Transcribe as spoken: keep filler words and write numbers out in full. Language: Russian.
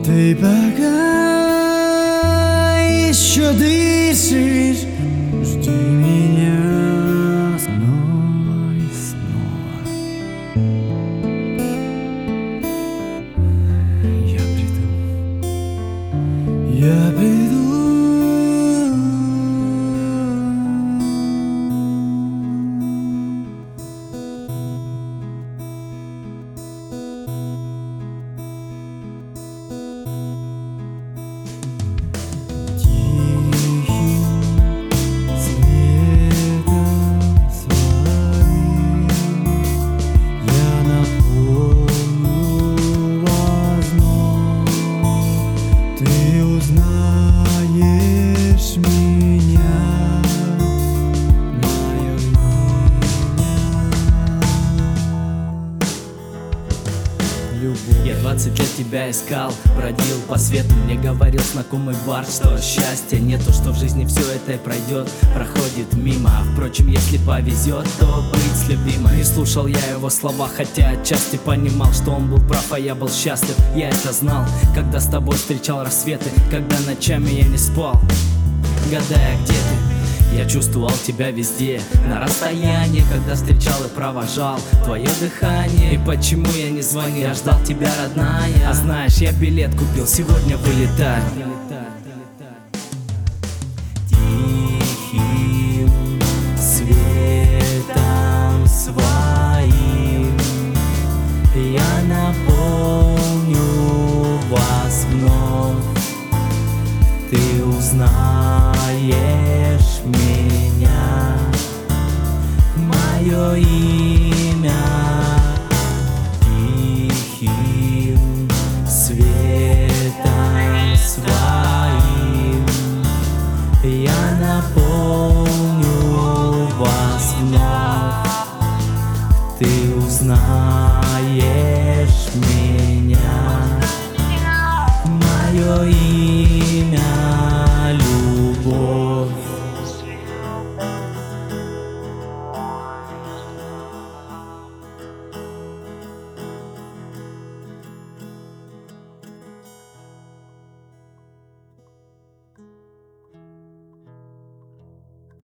Ты пока еще дышишь, жди меня снова и снова. Я приду, я приду. Узнаешь меня, мое имя. Любовь. Я двадцать лет тебя искал, бродил по свету, мне говорил знакомый бар, что счастья нету, что в жизни все это и пройдет, проходит мимо. А впрочем, если повезет, то быть с любимой. Не слушал я его слова, хотя отчасти понимал, что он был прав, а я был счастлив. Я это знал, когда с тобой встречал рассветы, когда ночами я не спал, гадая, где ты. Я чувствовал тебя везде, на расстоянии, когда встречал и провожал твое дыхание. И почему я не звонил, я ждал тебя, родная. А знаешь, я билет купил, сегодня вылетаю. Тихим светом своим я наполню вас вновь. Ты узнаешь меня, мое имя. Тихим светом своим я наполню вас вновь. Ты узнаешь меня, мое имя.